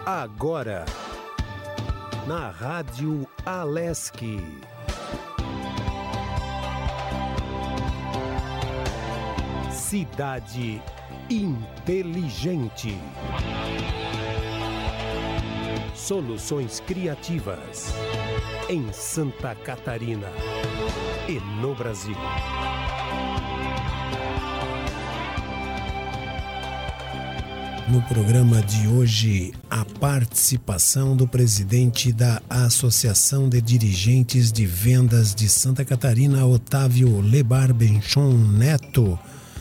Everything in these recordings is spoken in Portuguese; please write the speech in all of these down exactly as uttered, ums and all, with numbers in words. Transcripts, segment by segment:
Agora, na Rádio Alesc. Cidade inteligente. Soluções criativas em Santa Catarina e no Brasil. No programa de hoje, a participação do presidente da Associação de Dirigentes de Vendas de Santa Catarina, Otávio Lebarbenchon Neto.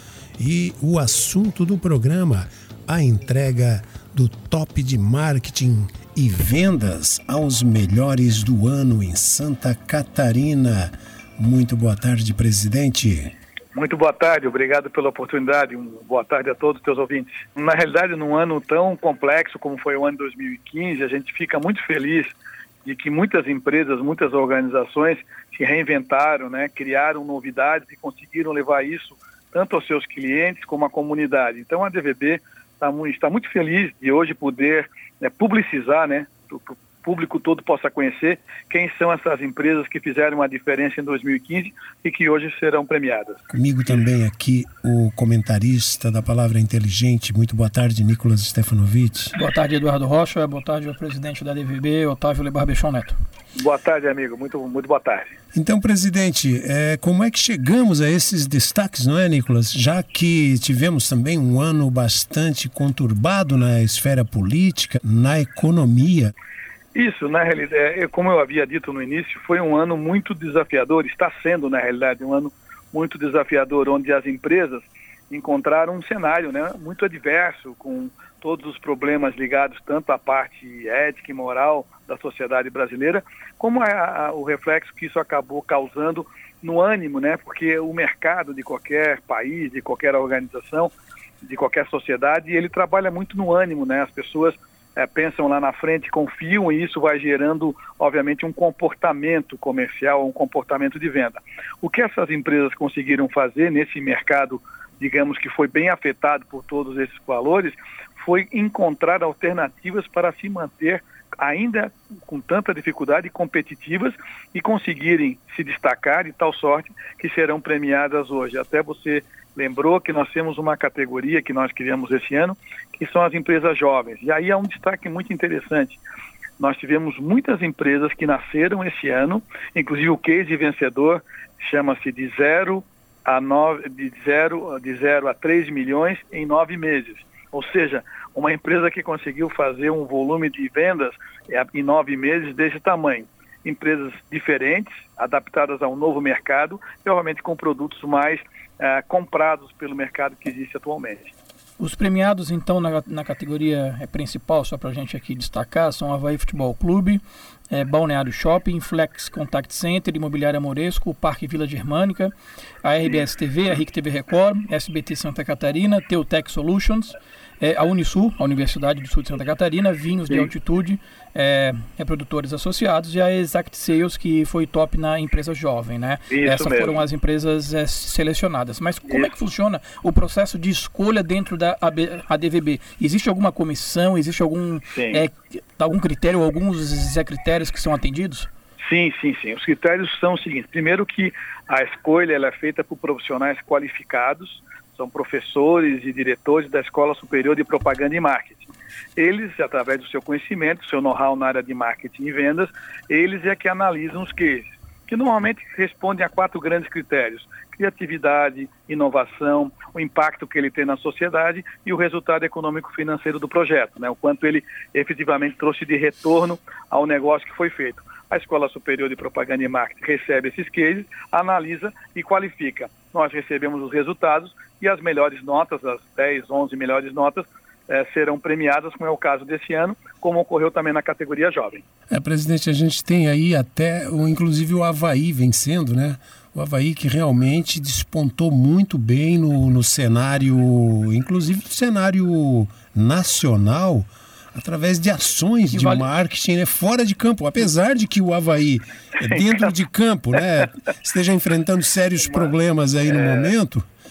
E o assunto do programa, a entrega do top de marketing e vendas aos melhores do ano em Santa Catarina. Muito boa tarde, presidente. Muito boa tarde, obrigado pela oportunidade, boa tarde a todos os teus ouvintes. Na realidade, num ano tão complexo como foi o ano de dois mil e quinze, a gente fica muito feliz de que muitas empresas, muitas organizações se reinventaram, né, criaram novidades e conseguiram levar isso tanto aos seus clientes como à comunidade. Então a D V B está muito, está muito feliz de hoje poder, né, publicizar, né, para o público todo possa conhecer quem são essas empresas que fizeram uma diferença em dois mil e quinze e que hoje serão premiadas. Comigo também aqui o comentarista da Palavra Inteligente. Muito boa tarde, Nicolas Stefanovic. Boa tarde, Eduardo Rocha. Boa tarde ao presidente da D V B, Otávio Lebarbenchon Neto. Boa tarde, amigo. Muito, muito boa tarde. Então, presidente, é, como é que chegamos a esses destaques, não é, Nicolas? Já que tivemos também um ano bastante conturbado na esfera política, na economia. Isso, na realidade, como eu havia dito no início, foi um ano muito desafiador, está sendo, na realidade, um ano muito desafiador, onde as empresas encontraram um cenário, né, muito adverso, com todos os problemas ligados tanto à parte ética e moral da sociedade brasileira, como a, a, o reflexo que isso acabou causando no ânimo, né, porque o mercado de qualquer país, de qualquer organização, de qualquer sociedade, ele trabalha muito no ânimo, né, as pessoas É, pensam lá na frente, confiam, e isso vai gerando, obviamente, um comportamento comercial, um comportamento de venda. O que essas empresas conseguiram fazer nesse mercado, digamos que foi bem afetado por todos esses valores, foi encontrar alternativas para se manter ainda com tanta dificuldade, competitivas, e conseguirem se destacar de tal sorte que serão premiadas hoje. Até você lembrou que nós temos uma categoria que nós criamos esse ano, que são as empresas jovens. E aí há um destaque muito interessante. Nós tivemos muitas empresas que nasceram esse ano, inclusive o case vencedor chama-se de zero a nove, de zero, de zero a três milhões em nove meses. Ou seja, uma empresa que conseguiu fazer um volume de vendas em nove meses desse tamanho. Empresas diferentes, adaptadas a um novo mercado, e obviamente com produtos mais eh, comprados pelo mercado que existe atualmente. Os premiados, então, na, na categoria principal, só para a gente aqui destacar, são Avaí Futebol Clube, é, Balneário Shopping, Flex Contact Center, Imobiliária Moresco, Parque Vila Germânica, a R B S T V, a R I C T V Record, S B T Santa Catarina, Teutec Solutions, é, a Unisul, a Universidade do Sul de Santa Catarina, Vinhos Sim. de Altitude, é, é Produtores Associados, e a Exact Sales, que foi top na empresa jovem, né? Isso Essas mesmo. foram as empresas é, selecionadas. Mas como Isso. é que funciona o processo de escolha dentro da A D V B? Existe alguma comissão, existe algum, é, algum critério, alguns é, critérios que são atendidos? Sim, sim, sim. Os critérios são os seguintes. Primeiro que a escolha ela é feita por profissionais qualificados, são professores e diretores da Escola Superior de Propaganda e Marketing. Eles, através do seu conhecimento, seu know-how na área de marketing e vendas, eles é que analisam os cases, que normalmente respondem a quatro grandes critérios: criatividade, inovação, o impacto que ele tem na sociedade e o resultado econômico-financeiro do projeto, né? O quanto ele efetivamente trouxe de retorno ao negócio que foi feito. A Escola Superior de Propaganda e Marketing recebe esses cases, analisa e qualifica. Nós recebemos os resultados e as melhores notas, as dez, onze melhores notas, eh, serão premiadas, como é o caso desse ano, como ocorreu também na categoria jovem. É, presidente, a gente tem aí até, inclusive, o Avaí vencendo, né? O Avaí que realmente despontou muito bem no, no cenário, inclusive no cenário nacional, através de ações de vale... marketing, né, fora de campo, apesar de que o Avaí, dentro de campo, né, esteja enfrentando sérios problemas aí no é... momento,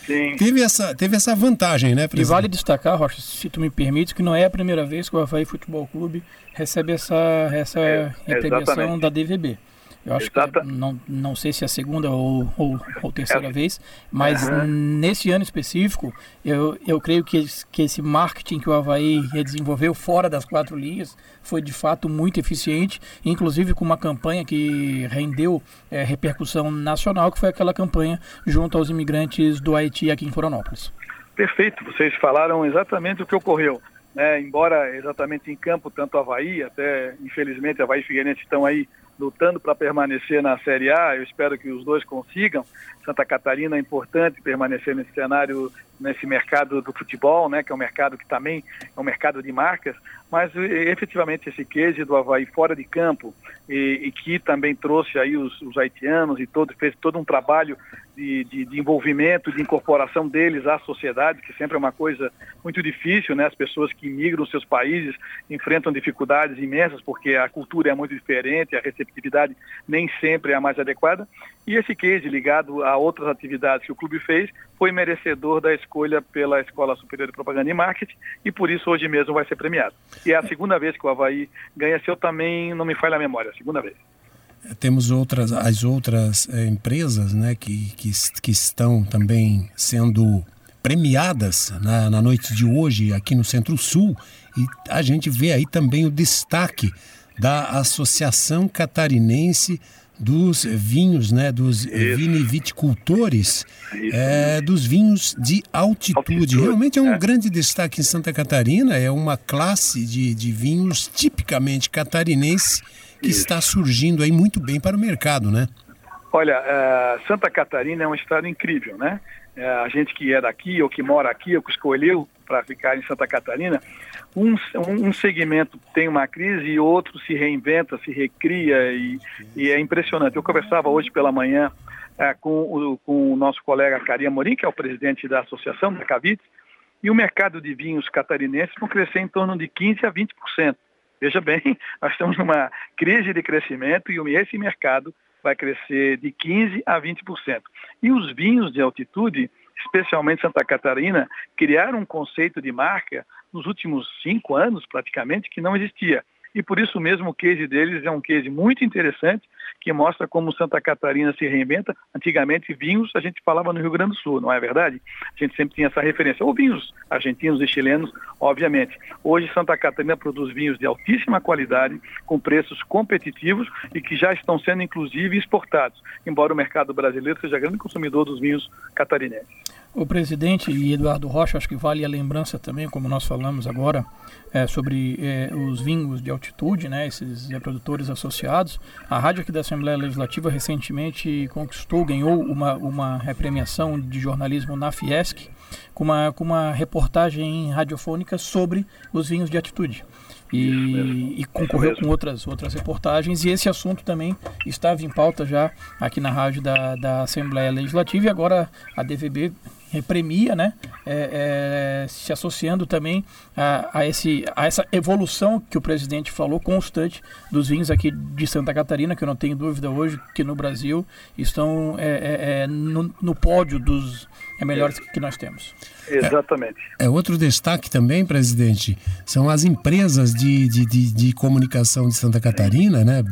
Sim. Teve essa, teve essa vantagem, né, presidente? E vale destacar, Rocha, se tu me permite, que não é a primeira vez que o Avaí Futebol Clube recebe essa, essa é, premiação da D V B. Eu acho Exata. que, não, não sei se é a segunda ou, ou, ou terceira é. vez, mas uhum. nesse ano específico, eu, eu creio que, que esse marketing que o Avaí desenvolveu fora das quatro linhas foi de fato muito eficiente, inclusive com uma campanha que rendeu é, repercussão nacional, que foi aquela campanha junto aos imigrantes do Haiti aqui em Florianópolis. Perfeito, vocês falaram exatamente o que ocorreu. É, embora exatamente em campo, tanto Avaí, até infelizmente Avaí e Figueirense estão aí lutando para permanecer na Série A, eu espero que os dois consigam. Santa Catarina é importante permanecer nesse cenário, nesse mercado do futebol, né, que é um mercado que também é um mercado de marcas, mas efetivamente esse case do Avaí fora de campo e, e que também trouxe aí os, os haitianos e todo, fez todo um trabalho de, de, de envolvimento, de incorporação deles à sociedade, que sempre é uma coisa muito difícil, né? As pessoas que migram seus países enfrentam dificuldades imensas porque a cultura é muito diferente, a receptividade nem sempre é a mais adequada, e esse case ligado a outras atividades que o clube fez foi merecedor da escolha pela Escola Superior de Propaganda e Marketing e por isso hoje mesmo vai ser premiado. E é a segunda vez que o Avaí ganha, se eu também não me falha a memória, a segunda vez. Temos outras, as outras é, empresas, né, que, que, que estão também sendo premiadas na, na noite de hoje aqui no Centro-Sul, e a gente vê aí também o destaque da Associação Catarinense dos vinhos, né, dos Isso. viniviticultores, é, dos vinhos de altitude. altitude. Realmente é um é. grande destaque em Santa Catarina, é uma classe de, de vinhos tipicamente catarinense que Isso. está surgindo aí muito bem para o mercado, né? Olha, uh, Santa Catarina é um estado incrível, né? Uh, a gente que é daqui ou que mora aqui ou que escolheu para ficar em Santa Catarina, um, um segmento tem uma crise e outro se reinventa, se recria e, e é impressionante. Eu conversava hoje pela manhã uh, com, o, com o nosso colega Cari Amorim, que é o presidente da associação, da Cavite, e o mercado de vinhos catarinenses vão crescer em torno de quinze a vinte por cento. Veja bem, nós estamos numa crise de crescimento e esse mercado vai crescer de quinze a vinte por cento. E os vinhos de altitude, especialmente Santa Catarina, criaram um conceito de marca nos últimos cinco anos, praticamente, que não existia. E por isso mesmo o case deles é um case muito interessante, que mostra como Santa Catarina se reinventa. Antigamente, vinhos, a gente falava no Rio Grande do Sul, não é verdade? A gente sempre tinha essa referência. Ou vinhos argentinos e chilenos, obviamente. Hoje, Santa Catarina produz vinhos de altíssima qualidade, com preços competitivos e que já estão sendo, inclusive, exportados, embora o mercado brasileiro seja grande consumidor dos vinhos catarinenses. O presidente e Eduardo Rocha, acho que vale a lembrança também, como nós falamos agora, é, sobre é, os vinhos de altitude, né, esses é, produtores associados. A rádio aqui da Assembleia Legislativa recentemente conquistou, ganhou uma, uma premiação de jornalismo na Fiesc, com uma, com uma reportagem radiofônica sobre os vinhos de altitude. E, e concorreu com outras, outras reportagens, e esse assunto também estava em pauta já aqui na rádio da, da Assembleia Legislativa, e agora a D V B premia, né, é, é, se associando também a, a, esse, a essa evolução que o presidente falou, constante, dos vinhos aqui de Santa Catarina, que eu não tenho dúvida hoje que no Brasil estão é, é, é, no, no pódio dos é, melhores que nós temos. Exatamente. É, é outro destaque também, presidente, são as empresas de, de, de, de comunicação de Santa Catarina, né?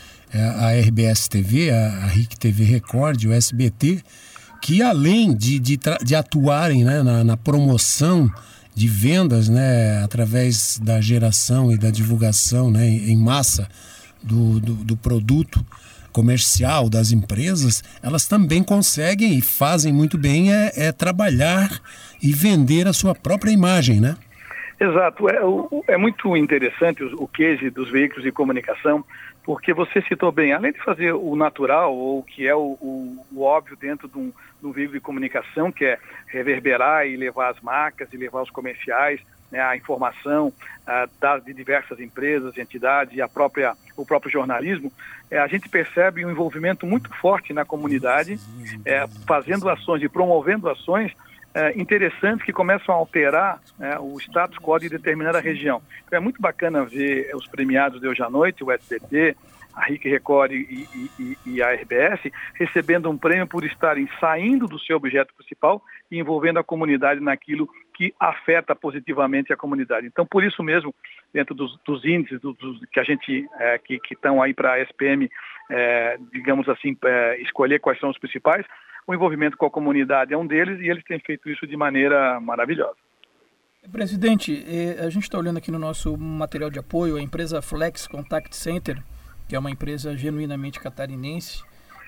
A R B S T V, a, a R I C T V Record, o S B T, que além de, de, de atuarem, né, na, na promoção de vendas, né, através da geração e da divulgação, né, em massa do, do, do produto comercial das empresas, elas também conseguem e fazem muito bem é, é trabalhar e vender a sua própria imagem, né? Exato. É, é muito interessante o, o case dos veículos de comunicação, porque você citou bem, além de fazer o natural, ou o que é o, o, o óbvio dentro de um, de um veículo de comunicação, que é reverberar e levar as marcas e levar os comerciais, né, a informação uh, das, de diversas empresas, entidades e a própria, o próprio jornalismo, é, a gente percebe um envolvimento muito forte na comunidade, é, fazendo ações e promovendo ações É, interessantes que começam a alterar é, o status quo de determinada região. Então é muito bacana ver os premiados de hoje à noite, o S B T, a R I C Record e, e, e a R B S, recebendo um prêmio por estarem saindo do seu objeto principal e envolvendo a comunidade naquilo que afeta positivamente a comunidade. Então, por isso mesmo, dentro dos, dos índices dos, dos, que a gente, é, que estão aí para a S P M, é, digamos assim, é, escolher quais são os principais, o envolvimento com a comunidade é um deles e eles têm feito isso de maneira maravilhosa. Presidente, a gente está olhando aqui no nosso material de apoio, a empresa Flex Contact Center, que é uma empresa genuinamente catarinense,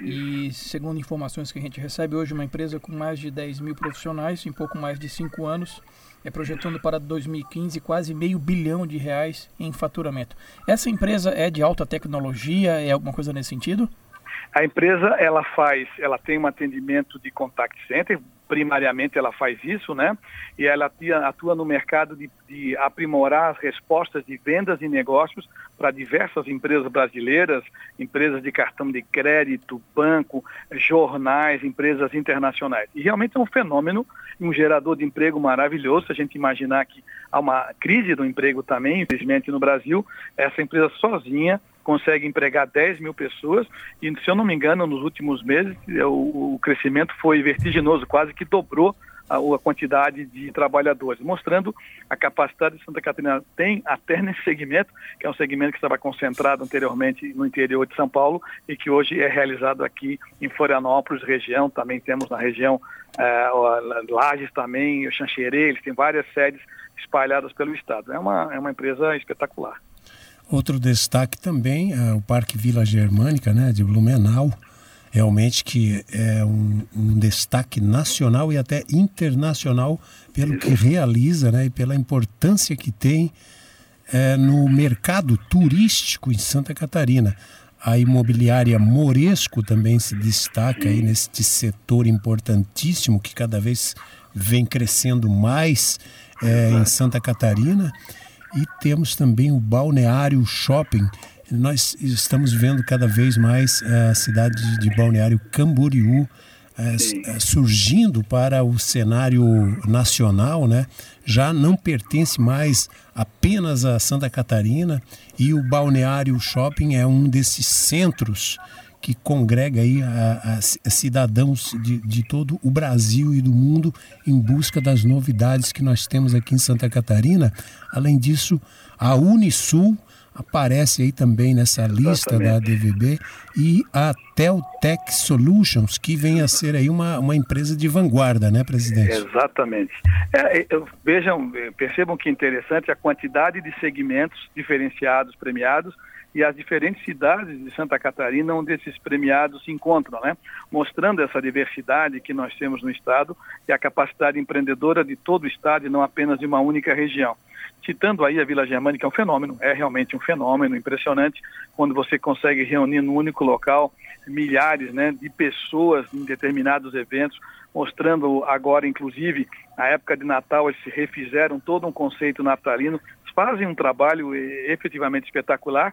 e segundo informações que a gente recebe hoje, uma empresa com mais de dez mil profissionais em pouco mais de cinco anos, é projetando para dois mil e quinze quase meio bilhão de reais em faturamento. Essa empresa é de alta tecnologia, é alguma coisa nesse sentido? A empresa, ela faz, ela tem um atendimento de contact center, primariamente ela faz isso, né? E ela atua, atua no mercado de, de aprimorar as respostas de vendas e negócios para diversas empresas brasileiras, empresas de cartão de crédito, banco, jornais, empresas internacionais. E realmente é um fenômeno, um gerador de emprego maravilhoso. Se a gente imaginar que há uma crise do emprego também, infelizmente no Brasil, essa empresa sozinha consegue empregar dez mil pessoas e, se eu não me engano, nos últimos meses o, o crescimento foi vertiginoso, quase que dobrou a, a quantidade de trabalhadores, mostrando a capacidade de Santa Catarina tem até nesse segmento, que é um segmento que estava concentrado anteriormente no interior de São Paulo e que hoje é realizado aqui em Florianópolis, região, também temos na região é, Lages também, o Xanxerê, eles têm várias sedes espalhadas pelo estado. É uma, é uma empresa espetacular. Outro destaque também é o Parque Vila Germânica, né, de Blumenau, realmente que é um, um destaque nacional e até internacional pelo que realiza, né, e pela importância que tem é, no mercado turístico em Santa Catarina. A imobiliária Moresco também se destaca aí neste setor importantíssimo que cada vez vem crescendo mais é, em Santa Catarina. E temos também o Balneário Shopping. Nós estamos vendo cada vez mais a cidade de Balneário Camboriú uh, surgindo para o cenário nacional, né? Já não pertence mais apenas a Santa Catarina e o Balneário Shopping é um desses centros que congrega aí a, a, a cidadãos de, de todo o Brasil e do mundo em busca das novidades que nós temos aqui em Santa Catarina. Além disso, a Unisul aparece aí também nessa lista Exatamente. Da A D V B e a Teltech Solutions, que vem a ser aí uma, uma empresa de vanguarda, né, presidente? Exatamente. É, vejam, percebam que interessante a quantidade de segmentos diferenciados, premiados, e as diferentes cidades de Santa Catarina onde esses premiados se encontram, né? Mostrando essa diversidade que nós temos no estado e a capacidade empreendedora de todo o estado e não apenas de uma única região. Citando aí a Vila Germânica, é um fenômeno, é realmente um fenômeno impressionante quando você consegue reunir num único local milhares, né, de pessoas em determinados eventos, mostrando agora, inclusive, na época de Natal, eles se refizeram todo um conceito natalino, fazem um trabalho efetivamente espetacular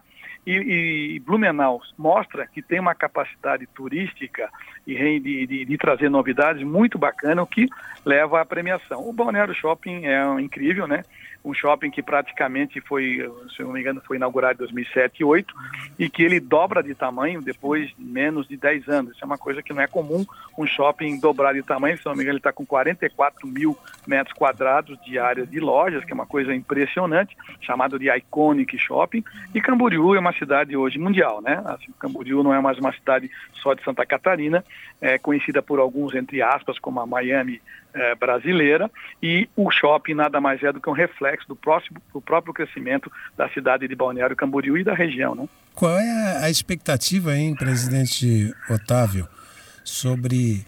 e, e Blumenau mostra que tem uma capacidade turística e de, de, de trazer novidades muito bacana, o que leva à premiação. O Balneário Shopping é um incrível, né? Um shopping que praticamente foi, se não me engano, foi inaugurado em dois mil e sete e dois mil e oito e que ele dobra de tamanho depois de menos de dez anos. Isso é uma coisa que não é comum, um shopping dobrar de tamanho. Se não me engano, ele está com quarenta e quatro mil metros quadrados de área de lojas, que é uma coisa impressionante, chamado de Iconic Shopping. E Camboriú é uma cidade hoje mundial, né? Assim, Camboriú não é mais uma cidade só de Santa Catarina, é conhecida por alguns, entre aspas, como a Miami É, brasileira, e o shopping nada mais é do que um reflexo do, próximo, do próprio crescimento da cidade de Balneário Camboriú e da região, né? Qual é a expectativa, hein, presidente Otávio, sobre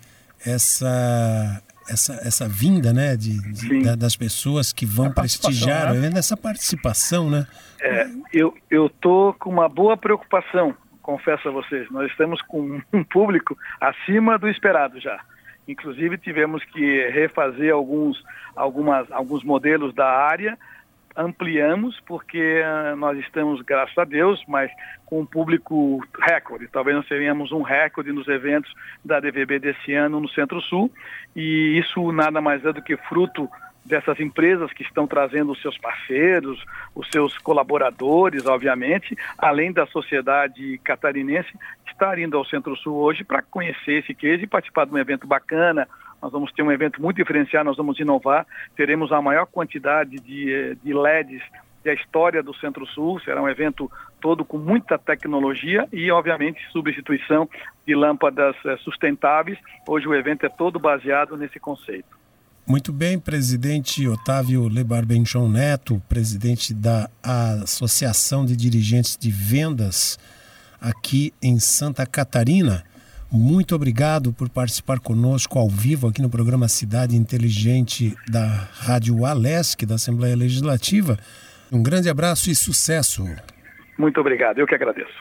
essa, essa, essa vinda, né, de, de, da, das pessoas que vão prestigiar, né? Essa participação, né? É, eu eu tô com uma boa preocupação, confesso a vocês. Nós estamos com um público acima do esperado já. Inclusive tivemos que refazer alguns, algumas, alguns modelos da área, ampliamos porque uh, nós estamos, graças a Deus, mas com um público recorde. Talvez nós tenhamos um recorde nos eventos da A D V B desse ano no Centro-Sul, e isso nada mais é do que fruto dessas empresas que estão trazendo os seus parceiros, os seus colaboradores, obviamente, além da sociedade catarinense, estar indo ao Centro-Sul hoje para conhecer esse case e participar de um evento bacana. Nós vamos ter um evento muito diferenciado, nós vamos inovar, teremos a maior quantidade de, de L E Ds da história do Centro-Sul, será um evento todo com muita tecnologia e, obviamente, substituição de lâmpadas é, sustentáveis. Hoje o evento é todo baseado nesse conceito. Muito bem, presidente Otávio Lebarbenchon Neto, presidente da Associação de Dirigentes de Vendas aqui em Santa Catarina. Muito obrigado por participar conosco ao vivo aqui no programa Cidade Inteligente da Rádio Alesc, da Assembleia Legislativa. Um grande abraço e sucesso. Muito obrigado, eu que agradeço.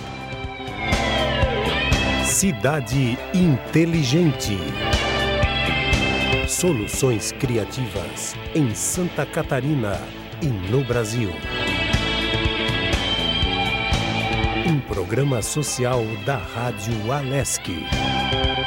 Cidade Inteligente. Soluções criativas em Santa Catarina e no Brasil. Um programa social da Rádio Alesc.